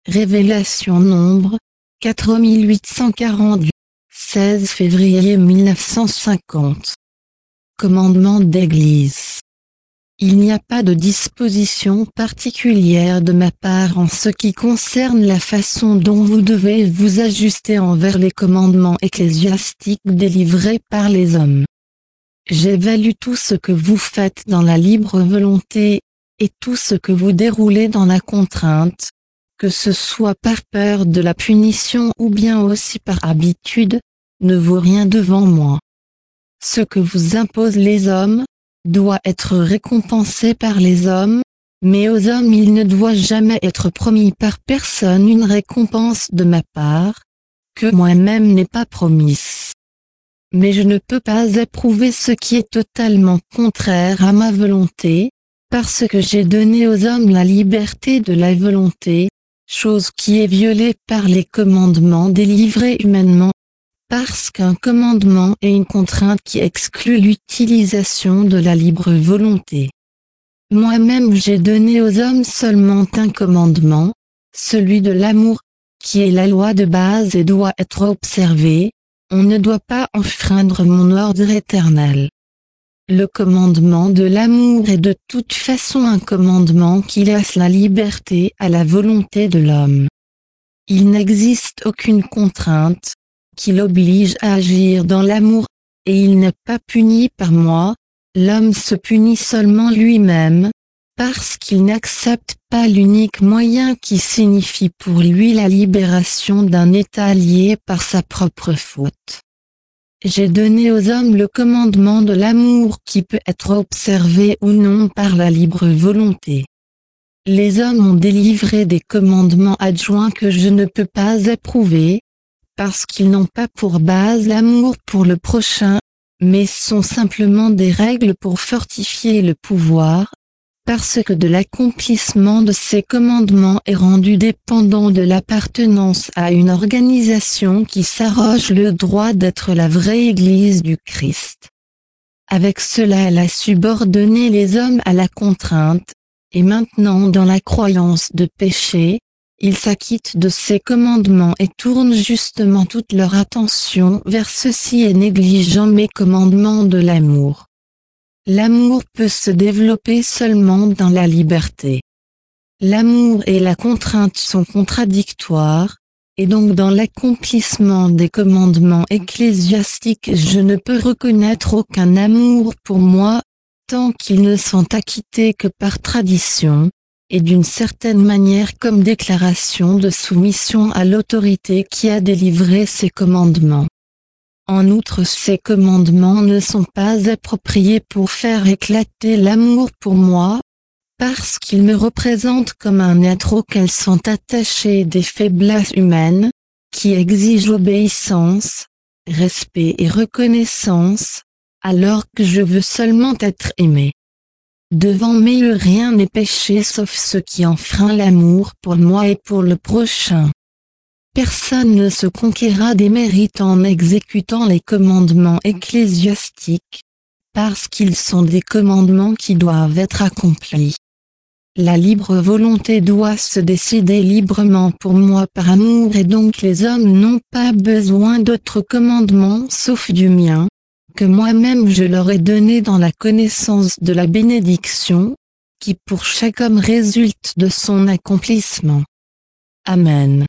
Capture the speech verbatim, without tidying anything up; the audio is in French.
Révélation Nombre, quatre mille huit cent quarante-huit, seize février mille neuf cent cinquante. Commandement d'Église. Il n'y a pas de disposition particulière de ma part en ce qui concerne la façon dont vous devez vous ajuster envers les commandements ecclésiastiques délivrés par les hommes. J'évalue tout ce que vous faites dans la libre volonté, et tout ce que vous déroulez dans la contrainte, que ce soit par peur de la punition ou bien aussi par habitude, ne vaut rien devant moi. Ce que vous imposent les hommes, doit être récompensé par les hommes, mais aux hommes il ne doit jamais être promis par personne une récompense de ma part, que moi-même n'ai pas promise. Mais je ne peux pas approuver ce qui est totalement contraire à ma volonté, parce que j'ai donné aux hommes la liberté de la volonté, chose qui est violée par les commandements délivrés humainement, parce qu'un commandement est une contrainte qui exclut l'utilisation de la libre volonté. Moi-même j'ai donné aux hommes seulement un commandement, celui de l'amour, qui est la loi de base et doit être observé, on ne doit pas enfreindre mon ordre éternel. Le commandement de l'amour est de toute façon un commandement qui laisse la liberté à la volonté de l'homme. Il n'existe aucune contrainte qui l'oblige à agir dans l'amour, et il n'est pas puni par moi, l'homme se punit seulement lui-même, parce qu'il n'accepte pas l'unique moyen qui signifie pour lui la libération d'un état lié par sa propre faute. J'ai donné aux hommes le commandement de l'amour qui peut être observé ou non par la libre volonté. Les hommes ont délivré des commandements adjoints que je ne peux pas approuver, parce qu'ils n'ont pas pour base l'amour pour le prochain, mais sont simplement des règles pour fortifier le pouvoir, parce que de l'accomplissement de ces commandements est rendu dépendant de l'appartenance à une organisation qui s'arroge le droit d'être la vraie Église du Christ. Avec cela elle a subordonné les hommes à la contrainte, et maintenant dans la croyance de péché, ils s'acquittent de ces commandements et tournent justement toute leur attention vers ceux-ci et négligeant mes commandements de l'amour. L'amour peut se développer seulement dans la liberté. L'amour et la contrainte sont contradictoires, et donc dans l'accomplissement des commandements ecclésiastiques je ne peux reconnaître aucun amour pour moi, tant qu'ils ne sont acquittés que par tradition, et d'une certaine manière comme déclaration de soumission à l'autorité qui a délivré ces commandements. En outre ces commandements ne sont pas appropriés pour faire éclater l'amour pour moi, parce qu'ils me représentent comme un être auquel sont attachées des faiblesses humaines, qui exigent obéissance, respect et reconnaissance, alors que je veux seulement être aimé. Devant mes yeux rien n'est péché sauf ce qui enfreint l'amour pour moi et pour le prochain. Personne ne se conquérera des mérites en exécutant les commandements ecclésiastiques, parce qu'ils sont des commandements qui doivent être accomplis. La libre volonté doit se décider librement pour moi par amour et donc les hommes n'ont pas besoin d'autres commandements sauf du mien, que moi-même je leur ai donné dans la connaissance de la bénédiction, qui pour chaque homme résulte de son accomplissement. Amen.